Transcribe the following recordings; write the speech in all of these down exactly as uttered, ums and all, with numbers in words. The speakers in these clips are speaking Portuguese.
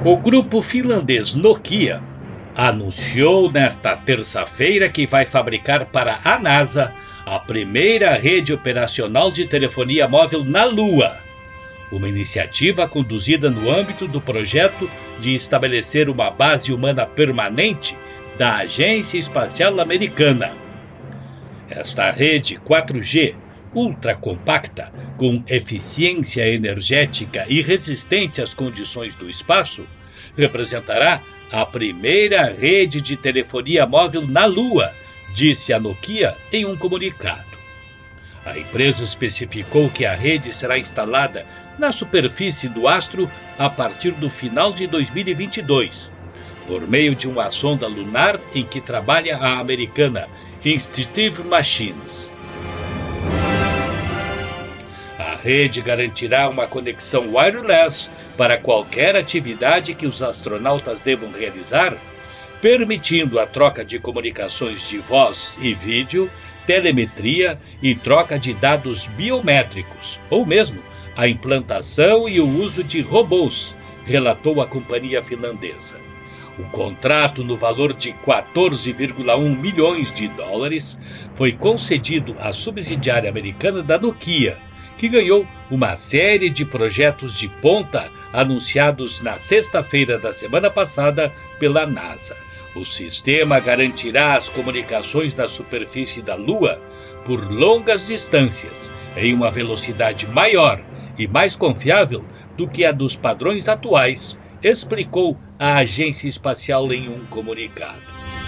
O grupo finlandês Nokia anunciou nesta terça-feira que vai fabricar para a NASA a primeira rede operacional de telefonia móvel na Lua, uma iniciativa conduzida no âmbito do projeto de estabelecer uma base humana permanente da Agência Espacial Americana. Esta rede quatro G, ultracompacta, com eficiência energética e resistente às condições do espaço, representará a primeira rede de telefonia móvel na Lua, disse a Nokia em um comunicado. A empresa especificou que a rede será instalada na superfície do astro a partir do final de dois mil e vinte e dois, por meio de uma sonda lunar em que trabalha a americana Instinctive Machines. A rede garantirá uma conexão wireless para qualquer atividade que os astronautas devam realizar, permitindo a troca de comunicações de voz e vídeo, telemetria e troca de dados biométricos, ou mesmo a implantação e o uso de robôs, relatou a companhia finlandesa. O contrato, no valor de quatorze vírgula um milhões de dólares, foi concedido à subsidiária americana da Nokia, que ganhou uma série de projetos de ponta anunciados na sexta-feira da semana passada pela NASA. O sistema garantirá as comunicações na superfície da Lua por longas distâncias, em uma velocidade maior e mais confiável do que a dos padrões atuais, explicou a Agência Espacial em um comunicado.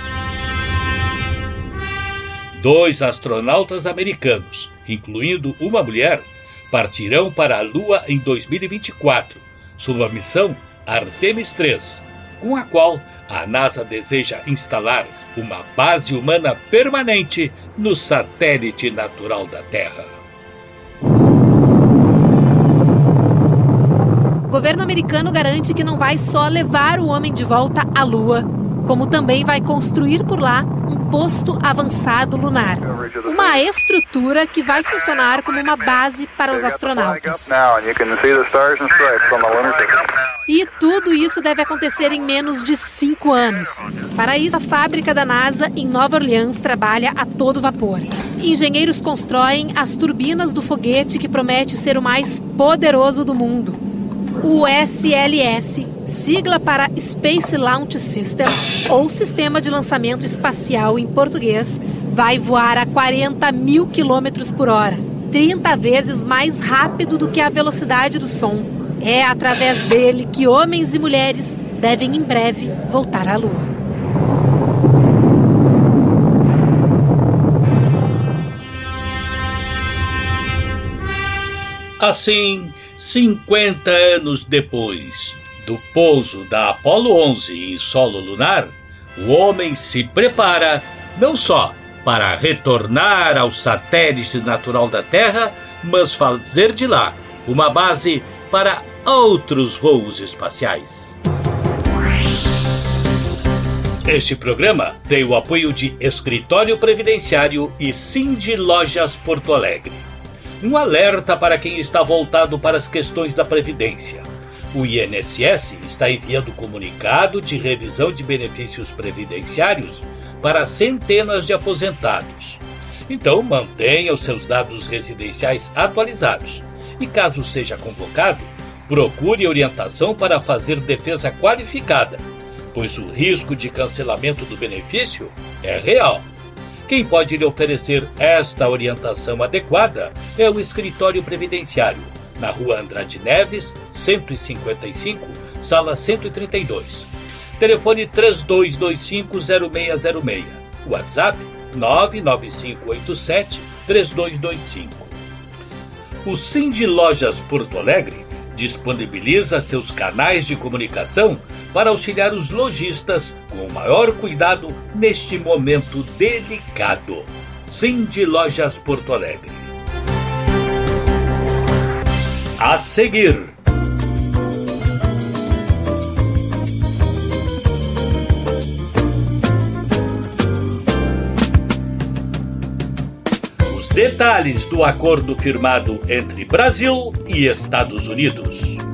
Dois astronautas americanos, incluindo uma mulher, partirão para a Lua em dois mil e vinte e quatro, sob a missão Artemis três, com a qual a NASA deseja instalar uma base humana permanente no satélite natural da Terra. O governo americano garante que não vai só levar o homem de volta à Lua, como também vai construir por lá um posto avançado lunar. Uma estrutura que vai funcionar como uma base para os astronautas. E tudo isso deve acontecer em menos de cinco anos. Para isso, a fábrica da NASA em Nova Orleans trabalha a todo vapor. Engenheiros constroem as turbinas do foguete que promete ser o mais poderoso do mundo. O S L S, sigla para Space Launch System, ou Sistema de Lançamento Espacial em português, vai voar a quarenta mil quilômetros por hora, trinta vezes mais rápido do que a velocidade do som. É através dele que homens e mulheres devem em breve voltar à Lua. Assim, cinquenta anos depois do pouso da Apollo onze em solo lunar, o homem se prepara não só para retornar ao satélite natural da Terra, mas fazer de lá uma base para outros voos espaciais. Este programa tem o apoio de Escritório Previdenciário e Cindy Lojas Porto Alegre. Um alerta para quem está voltado para as questões da Previdência. O I N S S está enviando comunicado de revisão de benefícios previdenciários para centenas de aposentados. Então, mantenha os seus dados residenciais atualizados e, caso seja convocado, procure orientação para fazer defesa qualificada, pois o risco de cancelamento do benefício é real. Quem pode lhe oferecer esta orientação adequada é o Escritório Previdenciário, na Rua Andrade Neves, cento e cinquenta e cinco, sala cento e trinta e dois. Telefone três dois dois cinco zero seis zero seis. WhatsApp nove nove cinco oito sete três dois dois cinco. O Cindy Lojas Porto Alegre disponibiliza seus canais de comunicação para auxiliar os lojistas com o maior cuidado neste momento delicado. Cindy Lojas Porto Alegre. A seguir, os detalhes do acordo firmado entre Brasil e Estados Unidos.